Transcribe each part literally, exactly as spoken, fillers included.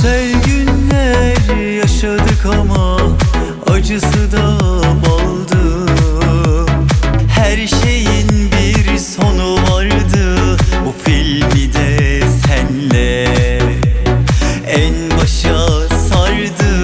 Güzel günler yaşadık ama acısı da baldı. Her şeyin bir sonu vardı, bu filmi de senle en başa sardı.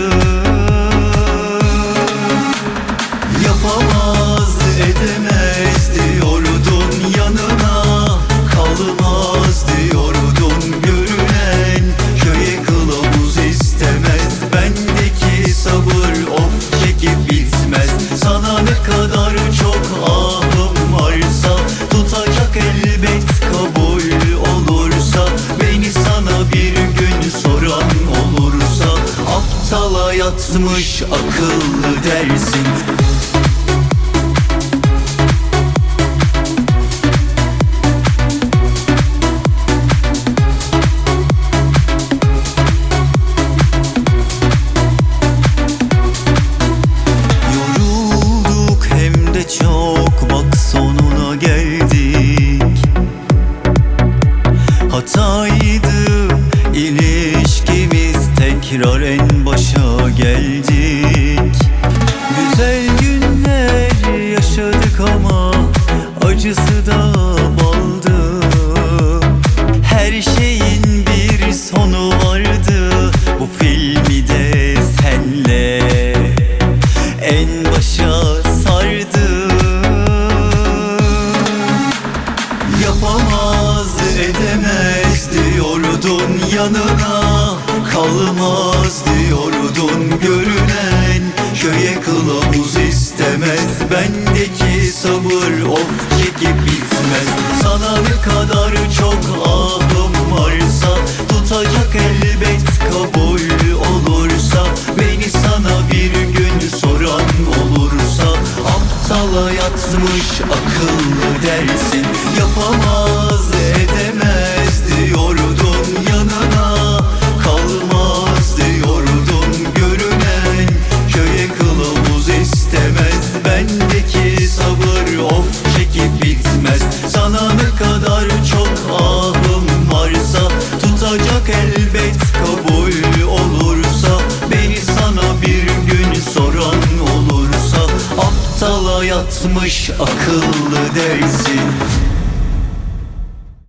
Yapamaz edemez diyordun, yanına kalmaz diyordun. Görünen köye kılavuz istemez, bendeki sabır of çekip bitmez. Sana ne kadar çok ahım varsa tutacak elbet kabul olursa. Beni sana bir gün soran olursa aptala yatmış akıllı dersin. Çok bak sonuna geldik. Hataydı ilişkimiz, tekrar en başa geldik. Güzel günler yaşadık ama acısı da baldı. Her şeyin bir sonu vardı, bu filmi de senle en başa sardı. Yapamaz edemez diyordun, yanına kalmaz diyordun. Görünen köye kılavuz istemez, bendeki sabır of çekip bitmez. Sana ne kadar çok ahım varsa tutacak elbet kabul olursa. Beni sana bir gün soran olursa aptala yatmış akıllı dersin. Yapamaz edemez diyordun, yanına kalmaz diyordun. Görünen köye kılavuz istemez, bendeki sabır of çekip bitmez. Sana ne kadar çok ahım varsa tutacak elbet kabul olursa. Beni sana bir gün soran olursa aptala yatmış akıllı dersin.